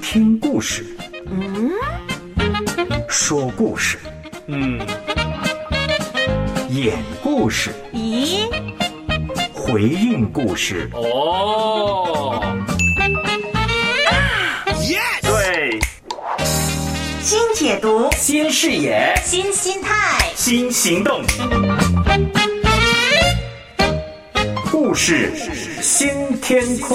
听故事，说故事，演故事， 咦， 回应故事。 哦， 对， 新解读， 新视野， 新心态， 新行动，故事新天空。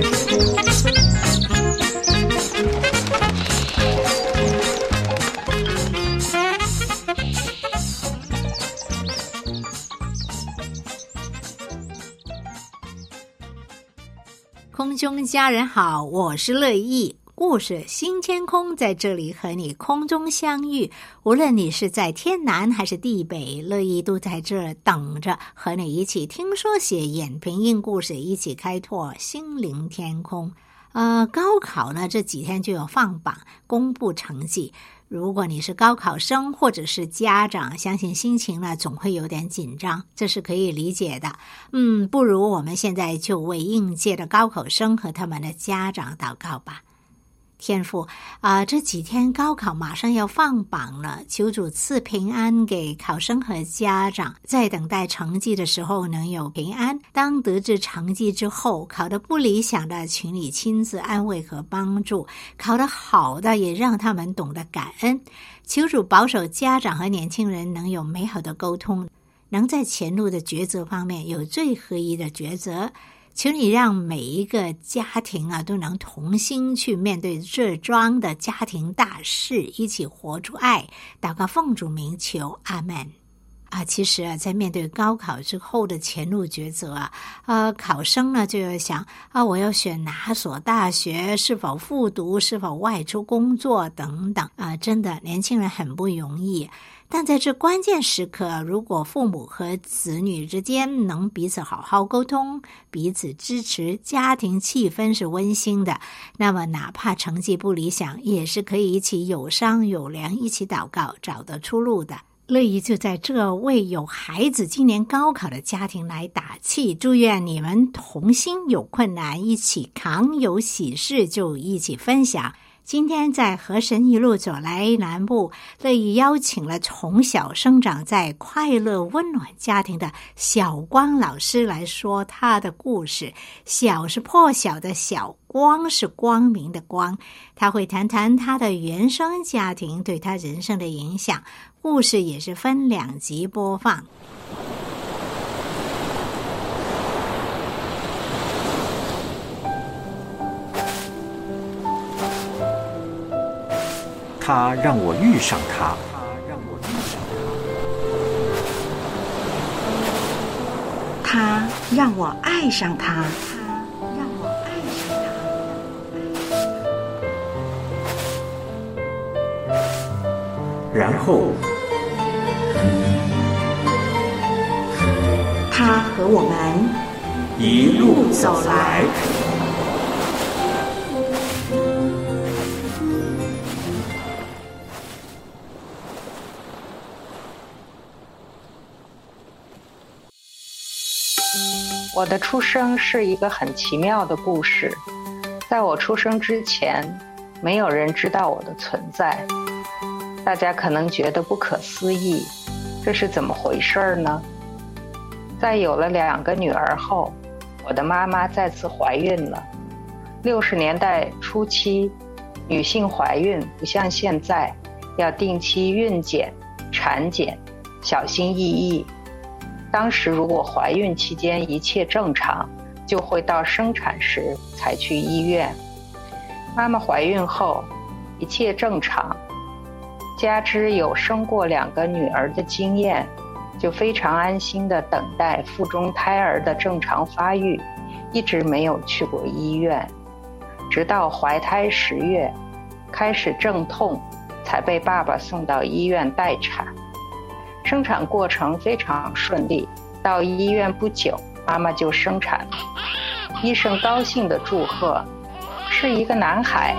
空中家人好，我是乐意。故事新天空在这里和你空中相遇，无论你是在天南还是地北，乐意都在这等着和你一起听说写演评印故事，一起开拓心灵天空。高考呢这几天就有放榜公布成绩，如果你是高考生或者是家长，相信心情呢总会有点紧张，这是可以理解的。不如我们现在就为应届的高考生和他们的家长祷告吧。天父这几天高考马上要放榜了，求主赐平安给考生和家长，在等待成绩的时候能有平安，当得知成绩之后，考得不理想的请你亲自安慰和帮助，考得好的也让他们懂得感恩。求主保守家长和年轻人能有美好的沟通，能在前路的抉择方面有最合一的抉择。求你让每一个家庭都能同心去面对这桩的家庭大事，一起活出爱。祷告奉主名求，阿们。其实在面对高考之后的前路抉择考生呢就要想我要选哪所大学，是否复读，是否外出工作等等真的年轻人很不容易。但在这关键时刻，如果父母和子女之间能彼此好好沟通，彼此支持，家庭气氛是温馨的，那么哪怕成绩不理想，也是可以一起有商有量，一起祷告，找得出路的。乐意就在这为有孩子今年高考的家庭来打气，祝愿你们同心，有困难一起扛，有喜事就一起分享。今天在和神一路走来南部，乐意邀请了从小生长在快乐温暖家庭的小光老师来说他的故事。小是破晓的小，光是光明的光，他会谈谈他的原生家庭对他人生的影响。故事也是分2集播放。 他让我遇上他， 他让我爱上他， 然后他和我们一路走来。 我的出生是一个很奇妙的故事，在我出生之前，没有人知道我的存在。大家可能觉得不可思议，这是怎么回事呢？在有了2个女儿后，我的妈妈再次怀孕了。60年代初期，女性怀孕不像现在，要定期孕检、产检，小心翼翼。当时如果怀孕期间一切正常，就会到生产时才去医院。妈妈怀孕后一切正常，加之有生过2个女儿的经验，就非常安心地等待腹中胎儿的正常发育，一直没有去过医院。直到怀胎10月开始阵痛，才被爸爸送到医院待产。生产过程非常顺利，到医院不久，妈妈就生产了。医生高兴地祝贺，是一个男孩。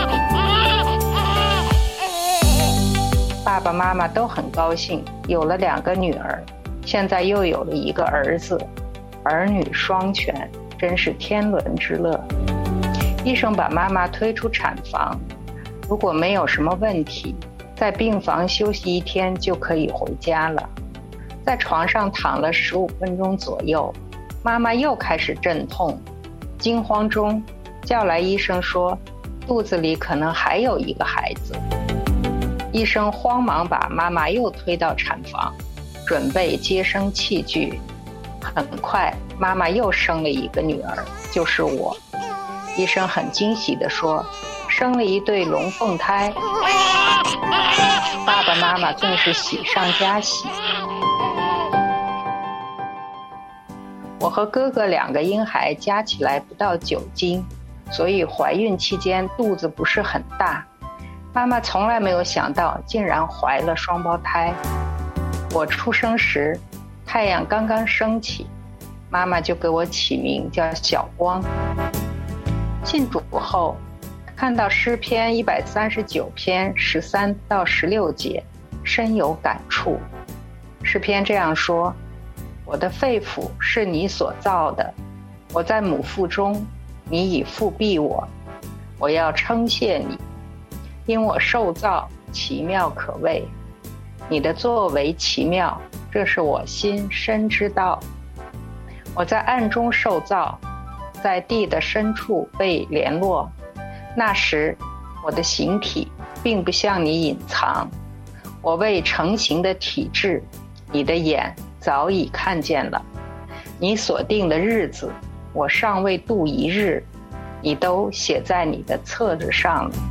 爸爸妈妈都很高兴，有了2个女儿，现在又有了1个儿子，儿女双全，真是天伦之乐。 医生把妈妈推出产房，如果没有什么问题，在病房休息1天就可以回家了。在床上躺了15分钟左右，妈妈又开始阵痛，惊慌中叫来医生说，肚子里可能还有一个孩子。医生慌忙把妈妈又推到产房，准备接生器具。很快，妈妈又生了一个女儿，就是我。医生很惊喜地说，生了一对龙凤胎。爸爸妈妈更是喜上加喜。我和哥哥2个婴孩加起来不到9斤，所以怀孕期间肚子不是很大。妈妈从来没有想到竟然怀了双胞胎。我出生时，太阳刚刚升起，妈妈就给我起名叫小光。信主后，看到诗篇139篇13到16节，深有感触。诗篇这样说，我的肺腑是你所造的，我在母腹中，你已复庇我。我要称谢你，因我受造奇妙可畏，你的作为奇妙，这是我心深知道。我在暗中受造，在地的深处被联络，那时我的形体并不向你隐藏，我未成形的体质，你的眼早已看见了。你所定的日子，我尚未度一日，你都写在你的册子上了。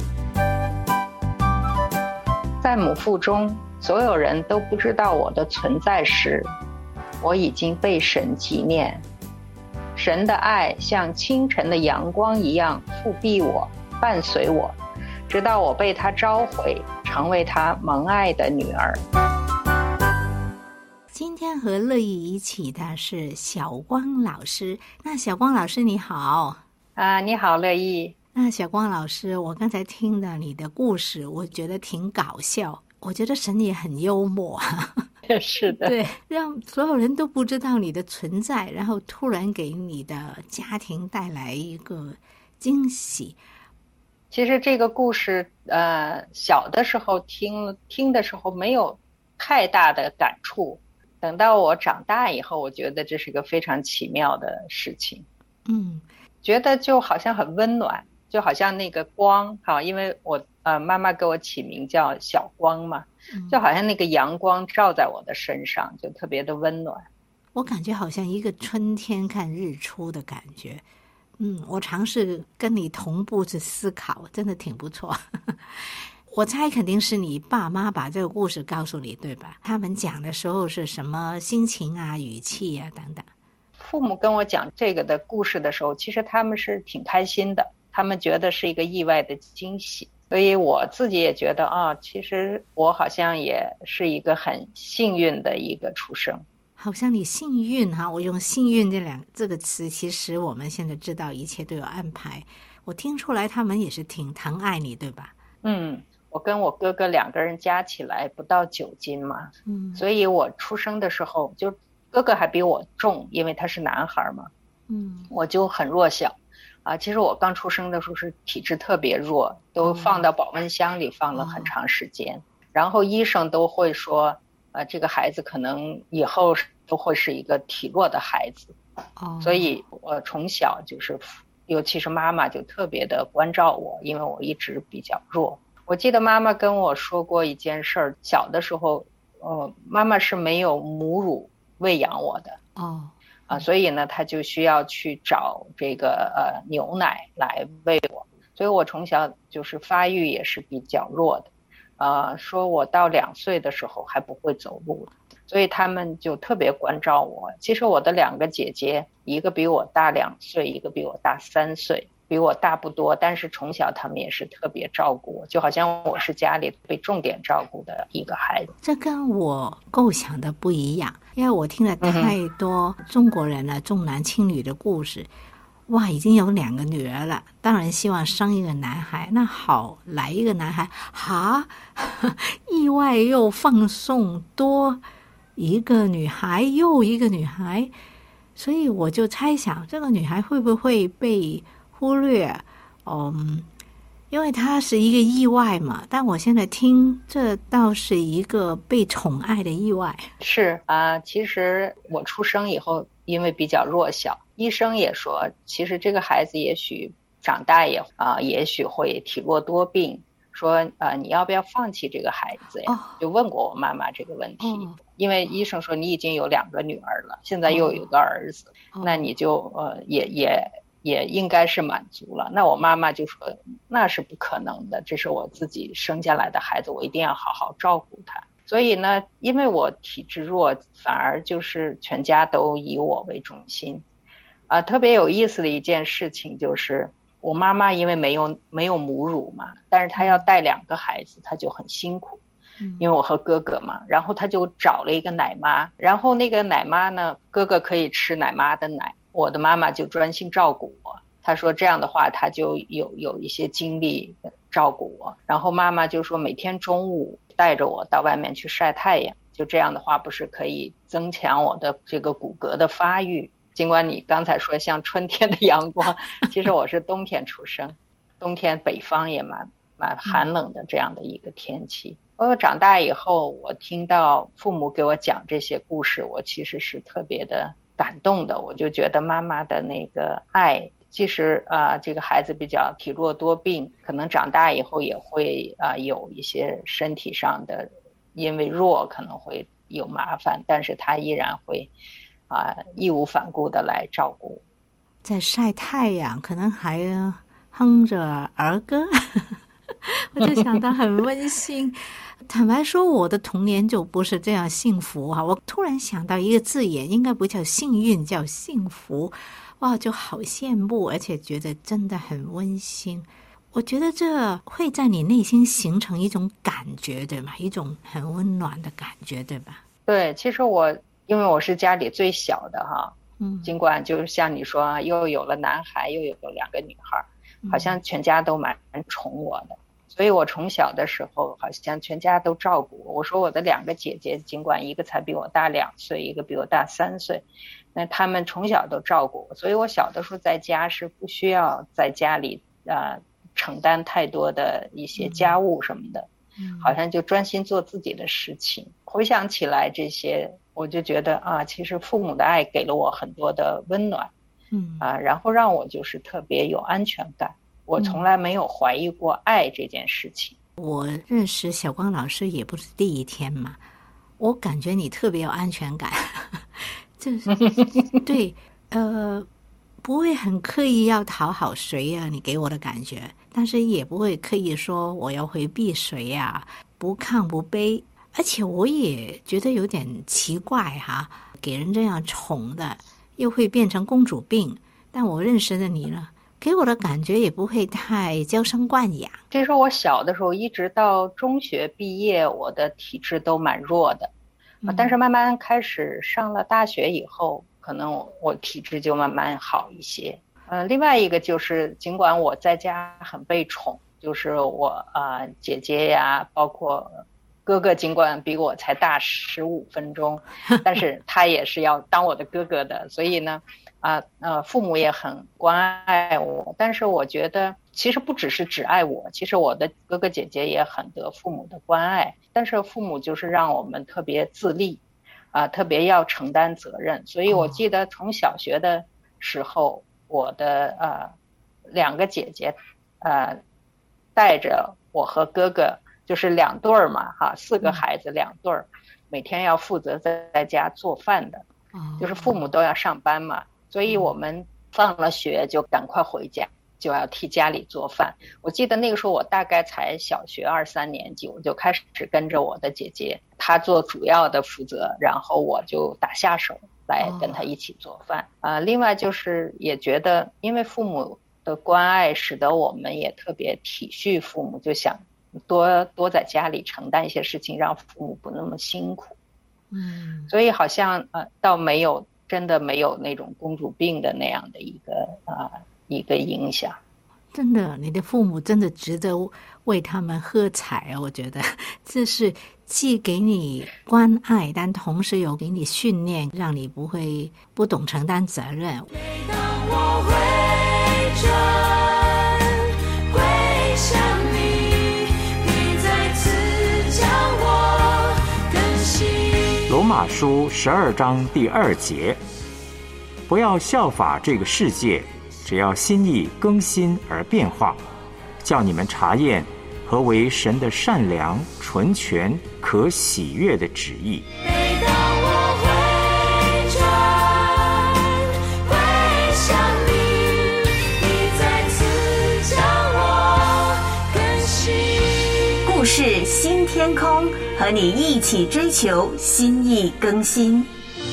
在母腹中，所有人都不知道我的存在时，我已经被神纪念。神的爱像清晨的阳光一样复庇我，伴随我，直到我被他召回，成为他蒙爱的女儿。 今天和乐意一起的是小光老师。那小光老师你好。 你好乐意。 那小光老师，我刚才听了你的故事，我觉得挺搞笑，我觉得神也很幽默。 是的， 对，让所有人都不知道你的存在，然后突然给你的家庭带来一个惊喜。 其实这个故事小的时候听的时候没有太大的感触，等到我长大以后，我觉得这是个非常奇妙的事情。觉得就好像很温暖，就好像那个光，因为我妈妈给我起名叫小光嘛，就好像那个阳光照在我的身上，就特别的温暖。 我感觉好像一个春天看日出的感觉。我尝试跟你同步去思考，真的挺不错。我猜肯定是你爸妈把这个故事告诉你，对吧？他们讲的时候是什么心情啊、语气啊等等。 父母跟我讲这个的故事的时候，其实他们是挺开心的，他们觉得是一个意外的惊喜。所以我自己也觉得其实我好像也是一个很幸运的一个出生。 好像你幸运我用幸运这个词，其实我们现在知道一切都有安排。我听出来他们也是挺疼爱你，对吧？ 我跟我哥哥2个人加起来不到9斤嘛，所以我出生的时候就哥哥还比我重，因为他是男孩嘛，我就很弱小其实我刚出生的时候是体质特别弱，都放到保温箱里放了很长时间，然后医生都会说这个孩子可能以后都会是一个体弱的孩子，所以我从小就是尤其是妈妈就特别的关照我，因为我一直比较弱。我记得妈妈跟我说过一件事儿，小的时候妈妈是没有母乳喂养我的所以呢她就需要去找这个牛奶来喂我，所以我从小就是发育也是比较弱的说我到2岁的时候还不会走路，所以他们就特别关照我。其实我的2个姐姐，一个比我大2岁，一个比我大3岁，比我大不多，但是从小他们也是特别照顾我，就好像我是家里被重点照顾的一个孩子。 这跟我构想的不一样，因为我听了太多中国人重男轻女的故事。哇，已经有2个女儿了，当然希望生一个男孩。那好，来一个男孩意外又放送多一个女孩又一个女孩，所以我就猜想这个女孩会不会被忽略， 因为它是一个意外嘛，但我现在听这倒是一个被宠爱的意外。 是啊，其实我出生以后因为比较弱小，医生也说其实这个孩子也许长大也许会体弱多病，说你要不要放弃这个孩子呀？就问过我妈妈这个问题。因为医生说你已经有2个女儿了，现在又有个儿子，那你就也应该是满足了。那我妈妈就说那是不可能的，这是我自己生下来的孩子，我一定要好好照顾他。所以呢，因为我体质弱，反而就是全家都以我为中心。特别有意思的一件事情就是我妈妈因为没有母乳嘛，但是她要带2个孩子，她就很辛苦。因为我和哥哥嘛，然后她就找了一个奶妈，然后那个奶妈呢，哥哥可以吃奶妈的奶，我的妈妈就专心照顾我。她说这样的话她就有一些精力照顾我，然后妈妈就说每天中午带着我到外面去晒太阳，就这样的话不是可以增强我的这个骨骼的发育。尽管你刚才说像春天的阳光，其实我是冬天出生，冬天北方也蛮寒冷的这样的一个天气。我长大以后，我听到父母给我讲这些故事，我其实是特别的感动的。我就觉得妈妈的那个爱，即使这个孩子比较体弱多病，可能长大以后也会有一些身体上的，因为弱可能会有麻烦，但是他依然会义无反顾的来照顾。 在晒太阳，可能还哼着儿歌，我就想到很温馨。坦白说，我的童年就不是这样幸福哈。我突然想到一个字眼，应该不叫幸运，叫幸福。哇，就好羡慕，而且觉得真的很温馨。我觉得这会在你内心形成一种感觉，对吗？一种很温暖的感觉，对吧？ 对，其实因为我是家里最小的哈，尽管就是像你说又有了男孩，又有了2个女孩，好像全家都蛮宠我的。所以我从小的时候好像全家都照顾我。我说我的2个姐姐，尽管一个才比我大2岁，一个比我大3岁，那他们从小都照顾我，所以我小的时候在家是不需要在家里承担太多的一些家务什么的，好像就专心做自己的事情。回想起来这些，我就觉得其实父母的爱给了我很多的温暖，然后让我就是特别有安全感。我从来没有怀疑过爱这件事情。 我认识小光老师也不是第一天嘛，我感觉你特别有安全感，就是对，不会很刻意要讨好谁啊，你给我的感觉，但是也不会刻意说我要回避谁啊，不亢不卑。而且我也觉得有点奇怪哈，给人这样宠的，又会变成公主病。但我认识的你呢，给我的感觉也不会太娇生惯养。 这是我小的时候一直到中学毕业，我的体质都蛮弱的，但是慢慢开始上了大学以后，可能我体质就慢慢好一些。另外一个就是尽管我在家很被宠，就是我姐姐呀，包括哥哥，尽管比我才大15分钟，但是他也是要当我的哥哥的，所以呢父母也很关爱我。但是我觉得其实不只爱我，其实我的哥哥姐姐也很得父母的关爱，但是父母就是让我们特别自立特别要承担责任。所以我记得从小学的时候，我的2个姐姐带着我和哥哥，就是2对儿嘛4个孩子2对儿，每天要负责在家做饭的，就是父母都要上班嘛，所以我们放了学就赶快回家，就要替家里做饭。我记得那个时候我大概才小学2、3年级，我就开始跟着我的姐姐，她做主要的负责，然后我就打下手来跟她一起做饭。另外就是也觉得因为父母的关爱，使得我们也特别体恤父母，就想多在家里承担一些事情，让父母不那么辛苦。所以好像倒真的没有那种公主病的那样的一个影响。 真的，你的父母真的值得为他们喝彩我觉得这是既给你关爱，但同时有给你训练，让你不懂承担责任。 每当我回转， 法书12章第2节，不要效法这个世界，只要心意更新而变化，叫你们查验何为神的善良、纯全、可喜悦的旨意。 每当我回转归向你，你再次将我更新。 故事新天空，和你一起追求心意更新。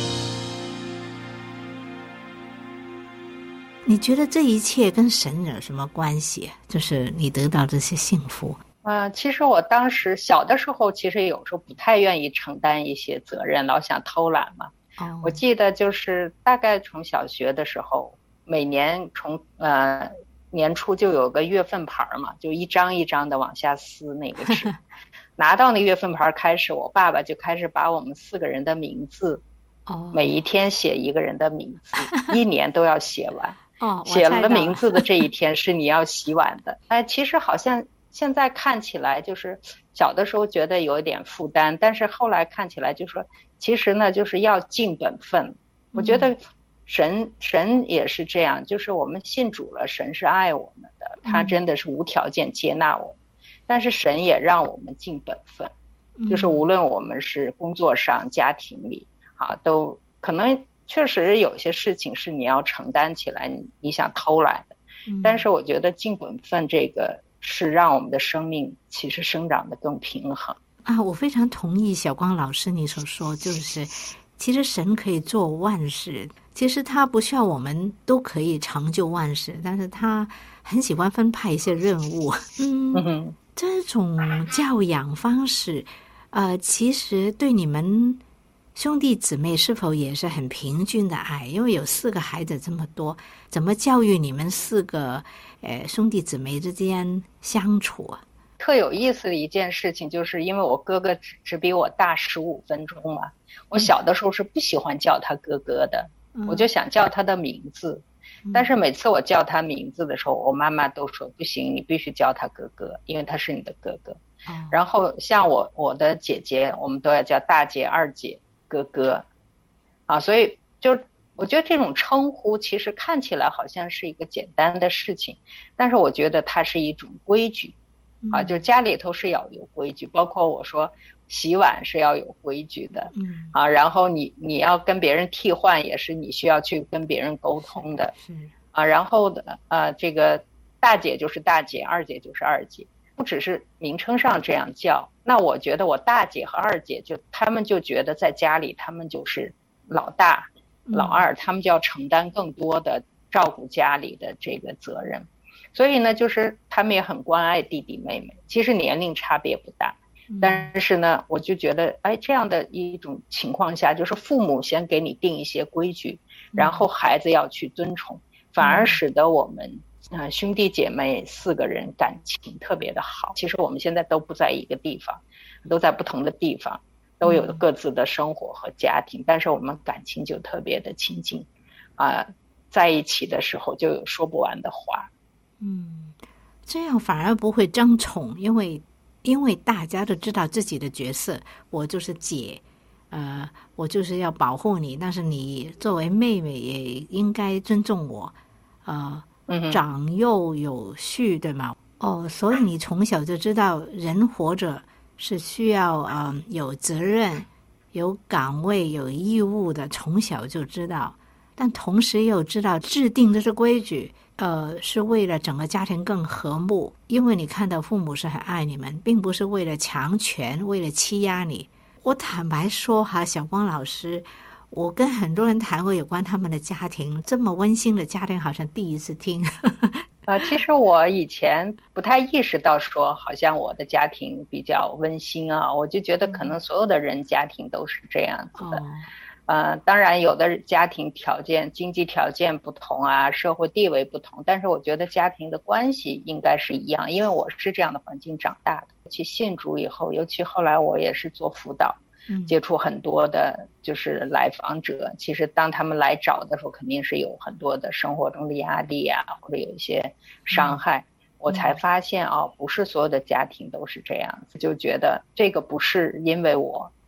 你觉得这一切跟神有什么关系？就是你得到这些幸福。 其实我当时小的时候，其实有时候不太愿意承担一些责任，老想偷懒嘛。我记得就是大概从小学的时候，每年从年初就有个月份牌嘛，就一张一张的往下撕那个纸。拿到那月份牌开始，我爸爸就开始把我们4个人的名字，每一天写一个人的名字，1年都要写完。写了名字的这一天是你要洗碗的。其实好像现在看起来就是小的时候觉得有一点负担，但是后来看起来就说其实呢就是要尽本分。我觉得神也是这样，就是我们信主了，神是爱我们的，他真的是无条件接纳我们，但是神也让我们尽本分，就是无论我们是工作上、家庭里都可能确实有些事情是你要承担起来，你想偷懒的，但是我觉得尽本分这个是让我们的生命其实生长得更平衡我非常同意小光老师你所说，就是其实神可以做万事，其实他不需要我们都可以成就万事，但是他很喜欢分派一些任务。这种教养方式其实对你们兄弟姊妹是否也是很平均的爱？因为有4个孩子这么多，怎么教育你们4个兄弟姊妹之间相处啊？ 特有意思的一件事情，就是因为我哥哥只比我大15分钟嘛，我小的时候是不喜欢叫他哥哥的，我就想叫他的名字，但是每次我叫他名字的时候，我妈妈都说不行，你必须叫他哥哥，因为他是你的哥哥。然后像我的姐姐，我们都要叫大姐、二姐、哥哥所以就我觉得这种称呼其实看起来好像是一个简单的事情，但是我觉得它是一种规矩就家里头是要有规矩，包括我说洗碗是要有规矩的然后你要跟别人替换也是你需要去跟别人沟通的然后这个大姐就是大姐，二姐就是二姐，不只是名称上这样叫。那我觉得我大姐和二姐他们就觉得在家里他们就是老大老二，他们就要承担更多的照顾家里的这个责任，所以呢就是他们也很关爱弟弟妹妹，其实年龄差别不大，但是呢我就觉得这样的一种情况下，就是父母先给你定一些规矩，然后孩子要去遵从，反而使得我们兄弟姐妹4个人感情特别的好。其实我们现在都不在一个地方，都在不同的地方，都有各自的生活和家庭，但是我们感情就特别的亲近在一起的时候就有说不完的话。 这样反而不会争宠，因为大家都知道自己的角色，我就是姐我就是要保护你，但是你作为妹妹也应该尊重我长幼有序，对吗？所以你从小就知道人活着是需要有责任、有岗位、有义务的，从小就知道。但同时又知道制定这些规矩是为了整个家庭更和睦，因为你看到父母是很爱你们，并不是为了强权，为了欺压你。我坦白说小光老师，我跟很多人谈过有关他们的家庭，这么温馨的家庭好像第一次听其实我以前不太意识到说好像我的家庭比较温馨我就觉得可能所有的人家庭都是这样子的当然有的家庭条件经济条件不同社会地位不同，但是我觉得家庭的关系应该是一样，因为我是这样的环境长大的。尤其信主以后，尤其后来我也是做辅导接触很多的就是来访者，其实当他们来找的时候肯定是有很多的生活中的压力或者有一些伤害我才发现不是所有的家庭都是这样子，就觉得这个不是因为我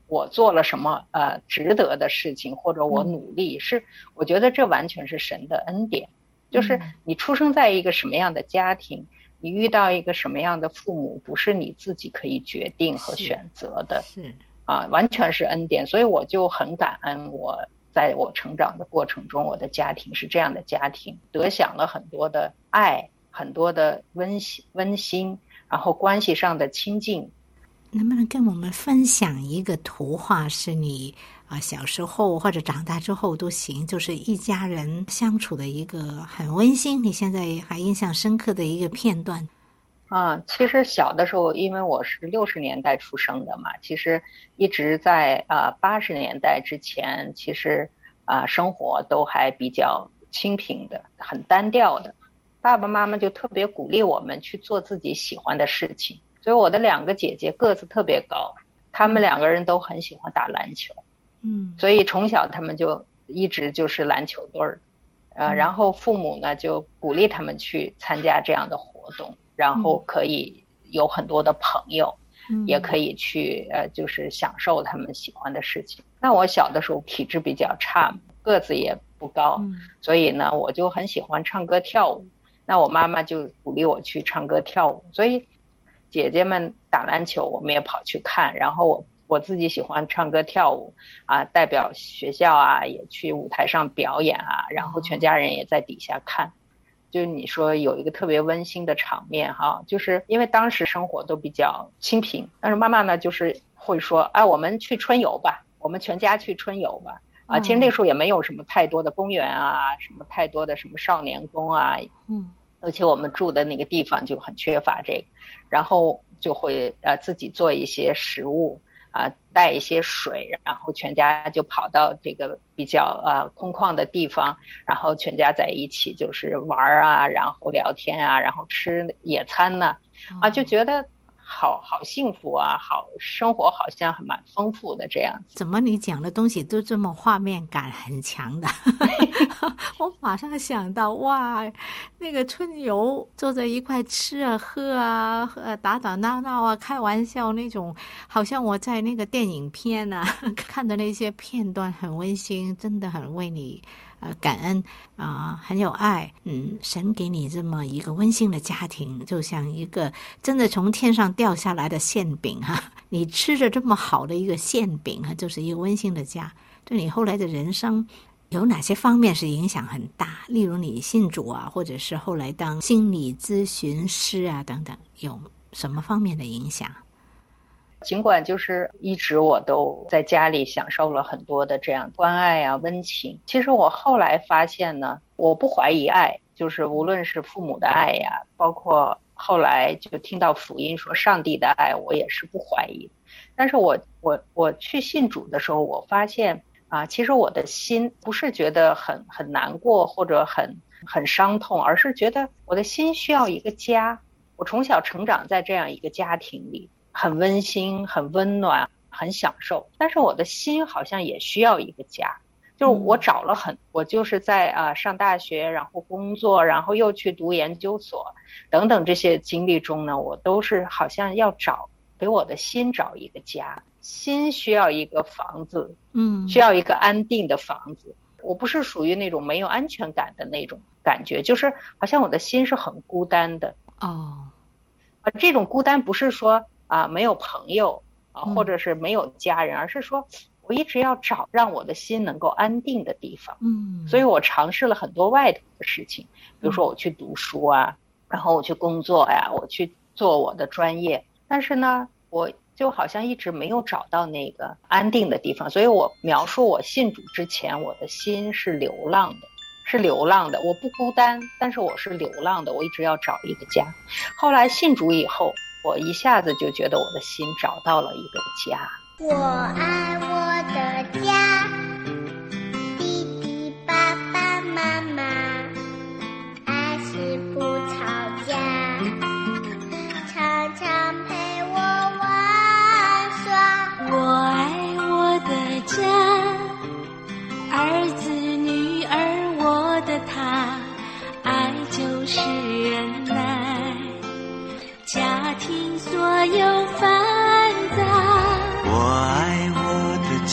我做了什么值得的事情，或者我努力，是我觉得这完全是神的恩典。就是你出生在一个什么样的家庭，你遇到一个什么样的父母，不是你自己可以决定和选择的， 是完全是恩典。所以我就很感恩，我在我成长的过程中，我的家庭是这样的家庭，得享了很多的爱，很多的温馨，然后关系上的亲近。 能不能跟我们分享一个图画，是你小时候或者长大之后都行，就是一家人相处的一个很温馨，你现在还印象深刻的一个片段？ 其实小的时候，因为我是60年代出生的嘛，其实一直在80年代之前，其实生活都还比较清贫的，很单调的。爸爸妈妈就特别鼓励我们去做自己喜欢的事情。所以我的2个姐姐个子特别高，她们2个人都很喜欢打篮球，所以从小她们就一直就是篮球队儿，然后父母呢就鼓励他们去参加这样的活动，然后可以有很多的朋友，也可以去就是享受他们喜欢的事情。那我小的时候体质比较差，个子也不高，所以呢我就很喜欢唱歌跳舞，那我妈妈就鼓励我去唱歌跳舞，所以姐姐们打篮球我们也跑去看，然后我自己喜欢唱歌跳舞代表学校也去舞台上表演然后全家人也在底下看。就是你说有一个特别温馨的场面就是因为当时生活都比较清贫，但是妈妈呢就是会说我们去春游吧，我们全家去春游吧其实那时候也没有什么太多的公园什么太多的什么少年宫而且我们住的那个地方就很缺乏这个，然后就会自己做一些食物带一些水，然后全家就跑到这个比较空旷的地方，然后全家在一起就是玩然后聊天然后吃野餐就觉得好幸福好生活好像还蛮丰富的这样子。 怎么你讲的东西都这么画面感很强的我马上想到哇，那个春游坐在一块吃喝打打闹闹开玩笑那种，好像我在那个电影片看的那些片段很温馨，真的很为你感恩很有爱。神给你这么一个温馨的家庭，就像一个真的从天上掉下来的馅饼你吃着这么好的一个馅饼就是一个温馨的家。对你后来的人生有哪些方面是影响很大？例如你信主或者是后来当心理咨询师等等，有什么方面的影响？ 尽管就是一直我都在家里享受了很多的这样关爱温情，其实我后来发现呢，我不怀疑爱，就是无论是父母的爱包括后来就听到福音说上帝的爱，我也是不怀疑。但是我去信主的时候，我发现其实我的心不是觉得很难过或者很伤痛，而是觉得我的心需要一个家。我从小成长在这样一个家庭里，很温馨很温暖很享受，但是我的心好像也需要一个家。就是我找了我就是在上大学，然后工作，然后又去读研究所等等这些经历中呢，我都是好像要给我的心找一个家。心需要一个房子，需要一个安定的房子。我不是属于那种没有安全感的那种感觉，就是好像我的心是很孤单的。这种孤单不是说没有朋友或者是没有家人，而是说我一直要找让我的心能够安定的地方。所以我尝试了很多外头的事情，比如说我去读书然后我去工作我去做我的专业，但是呢我就好像一直没有找到那个安定的地方。所以我描述我信主之前，我的心是流浪的，我不孤单，但是我是流浪的，我一直要找一个家。后来信主以后，我一下子就觉得我的心找到了一个家。 我爱我的家，弟弟爸爸妈妈，还是不吵架，常常陪我玩耍。我爱我的家，儿子女儿我的他，爱就是忍耐，家庭所有烦躁。 我爱我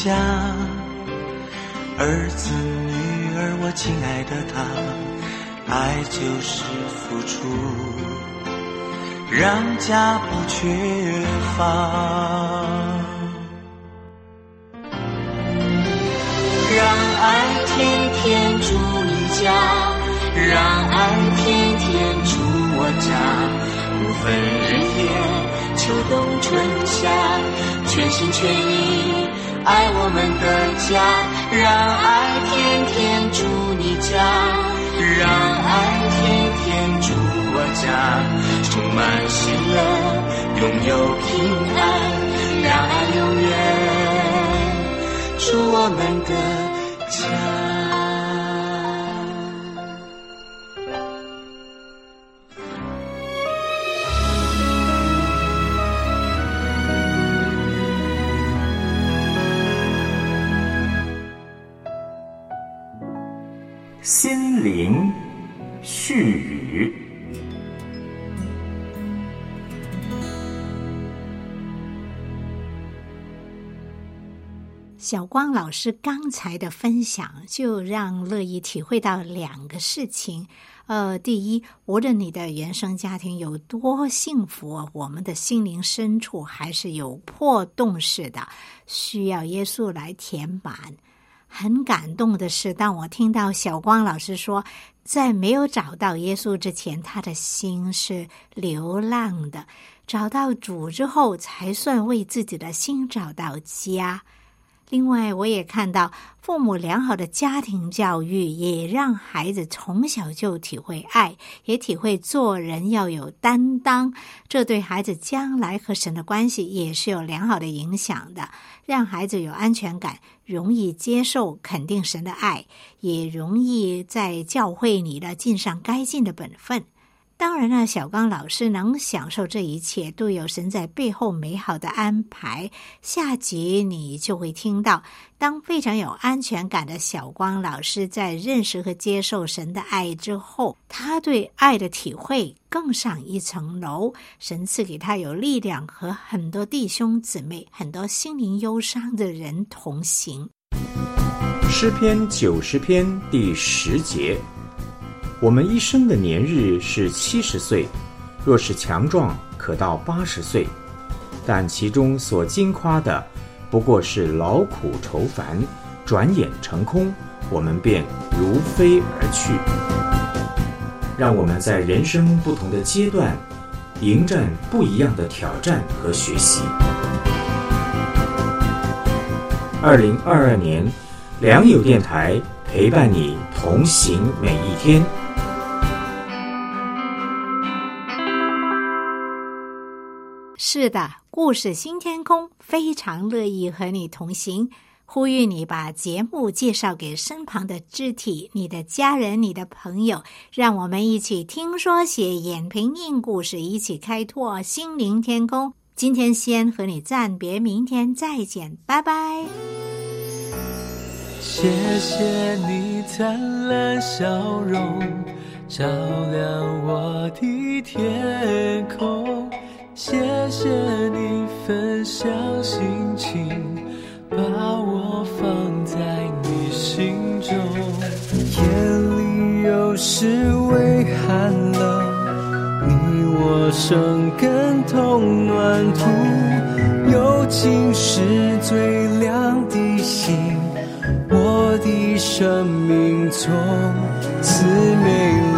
家，儿子女儿我亲爱的他，爱就是付出，让家不缺乏。让爱天天住你家，让爱天天住我家，不分日夜秋冬春夏，全心全意爱我们的家。让爱天天住你家，让爱天天住我家，充满喜乐，拥有平安，让爱永远住我们的家。 心灵絮语。 小光老师刚才的分享就让乐意体会到两个事情。第一，无论你的原生家庭有多幸福，我们的心灵深处还是有破洞似的，需要耶稣来填满。很感动的是，当我听到小光老师说，在没有找到耶稣之前，他的心是流浪的，找到主之后才算为自己的心找到家。另外，我也看到父母良好的家庭教育也让孩子从小就体会爱，也体会做人要有担当，这对孩子将来和神的关系也是有良好的影响的，让孩子有安全感，容易接受肯定神的爱，也容易在教会里的尽上该尽的本分。当然了，小刚老师能享受这一切，都有神在背后美好的安排。下集你就会听到，当非常有安全感的小光老师在认识和接受神的爱之后，他对爱的体会更上一层楼。神赐给他有力量和很多弟兄姊妹，很多心灵忧伤的人同行。 诗篇90篇第10节，我们一生的年日是70岁，若是强壮，可到80岁，但其中所经夸的，不过是劳苦愁烦，转眼成空，我们便如飞而去。让我们在人生不同的阶段，迎战不一样的挑战和学习。2022年，良友电台陪伴你同行每一天。 是的，故事新天空非常乐意和你同行，呼吁你把节目介绍给身旁的肢体，你的家人，你的朋友，让我们一起听说写眼凭印故事，一起开拓心灵天空。今天先和你暂别，明天再见，拜拜。 谢谢你灿烂笑容，照亮我的天空。谢谢你分享心情，把我放在你心中。夜里有时微寒冷，你我生根同暖土。友情是最亮的星，我的生命从此美丽。